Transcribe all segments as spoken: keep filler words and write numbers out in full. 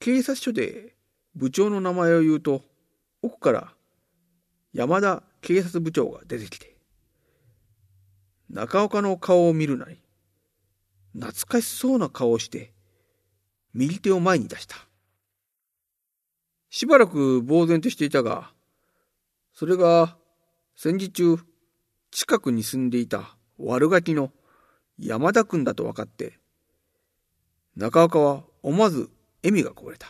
警察署で部長の名前を言うと、奥から山田警察部長が出てきて、中岡の顔を見るなり、懐かしそうな顔をして、右手を前に出した。しばらく呆然としていたが、それが戦時中、近くに住んでいた悪ガキの山田君だと分かって、中岡は思わず笑みがこぼれた。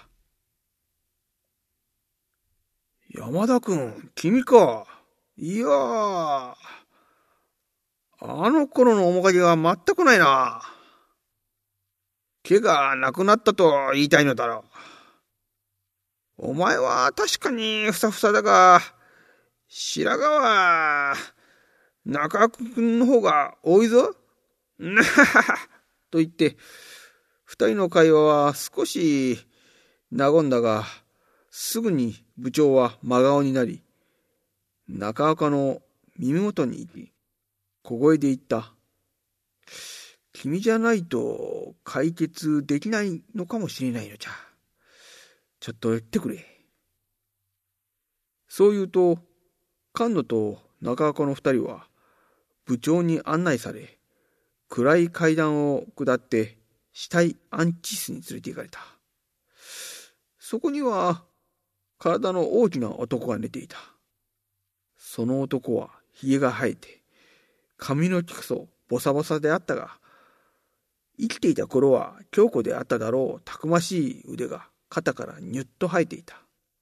山田君、君か。いやー、あの頃の面影は全くないな。毛がなくなったと言いたいのだろう。お前は確かにふさふさだが、白髪は中岡君の方が多いぞ。なははと言って、二人の会話は少し和んだが、すぐに部長は真顔になり、中岡の耳元に行き、小声で言った。君じゃないと解決できないのかもしれないのじゃ。ちょっと言ってくれ。そう言うと、菅野と中岡の二人は部長に案内され、暗い階段を下って死体安置室に連れて行かれた。そこには体の大きな男が寝ていた。その男はひげが生えて、髪の毛こそボサボサであったが、生きていた頃は強固であっただろうたくましい腕が肩からニュッと生えていた。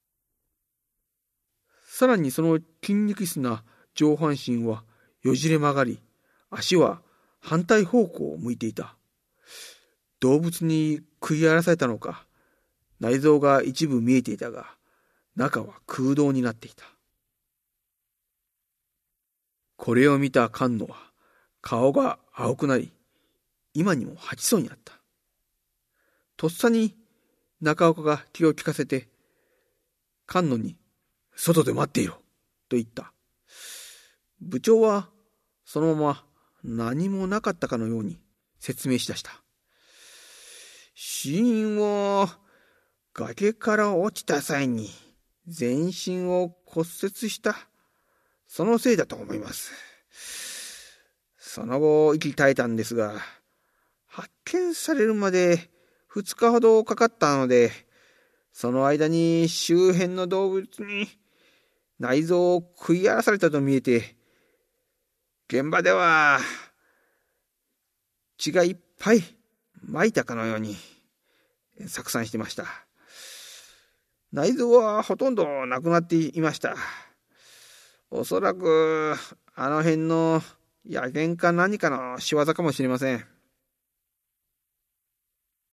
さらにその筋肉質な上半身はよじれ曲がり、足は反対方向を向いていた。動物に食い荒らされたのか、内臓が一部見えていたが、中は空洞になっていた。これを見た菅野は顔が青くなり、今にも吐きそうになった。とっさに中岡が気を利かせて、菅野に外で待っていろと言った。部長はそのまま何もなかったかのように説明しだした。死因は崖から落ちた際に全身を骨折した。そのせいだと思います。その後息絶えたんですが、発見されるまでふつかほどかかったので、その間に周辺の動物に内臓を食い荒らされたと見えて、現場では血がいっぱい撒いたかのように錯散してました。内臓はほとんどなくなっていました。おそらくあの辺の野犬か何かの仕業かもしれません。